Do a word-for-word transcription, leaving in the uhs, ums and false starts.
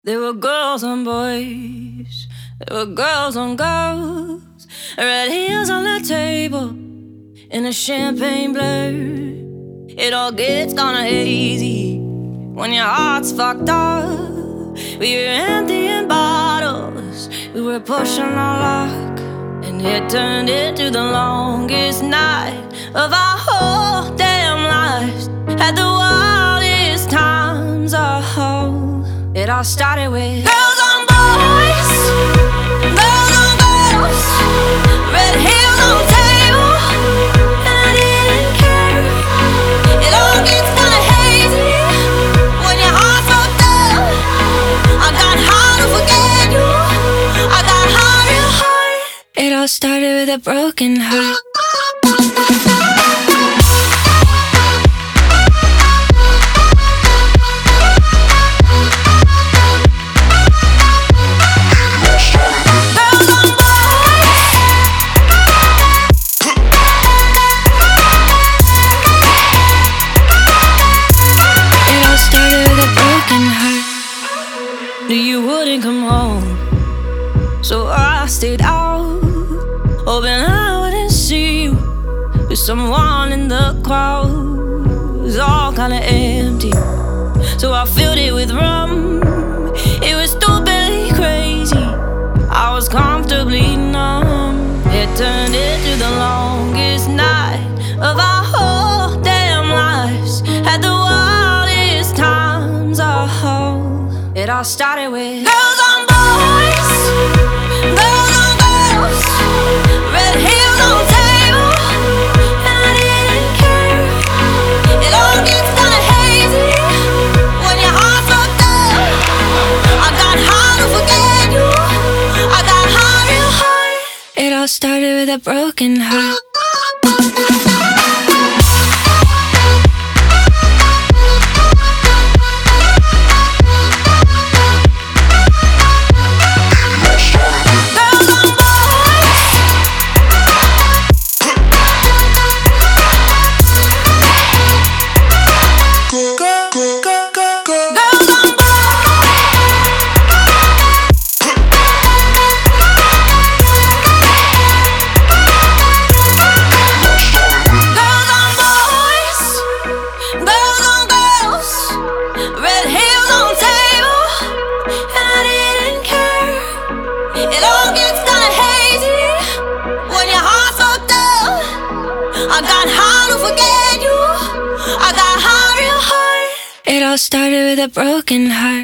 There were girls on boys, there were girls on girls, red heels on the table, in a champagne blur. It all gets kinda hazy when your heart's fucked up. We were emptying bottles, we were pushing our luck, and it turned into the longest night of our whole damn lives. Had the wildest times, oh. It all started with girls on boys, girls on girls, red heels on the table, and I didn't care. It all gets kinda hazy when your heart's fucked up. I got hard to forget you, I got hard real hard. It all started with a broken heart. You wouldn't come home, so I stayed out, hoping I wouldn't see you with someone in the crowd. It was all kinda empty, so I filled it with rum. It was stupidly crazy, I was comfortably numb. It turned into the longest night of our whole damn lives. Had the wildest times, oh. It all started with girls on boys, girls on girls, red heels on the table, and I didn't care. It all gets kinda hazy when your heart's fucked up. I got hard to forget you, I got hard real hard. It all started with a broken heart. I got hard to forget you, I got hard real hard. It all started with a broken heart.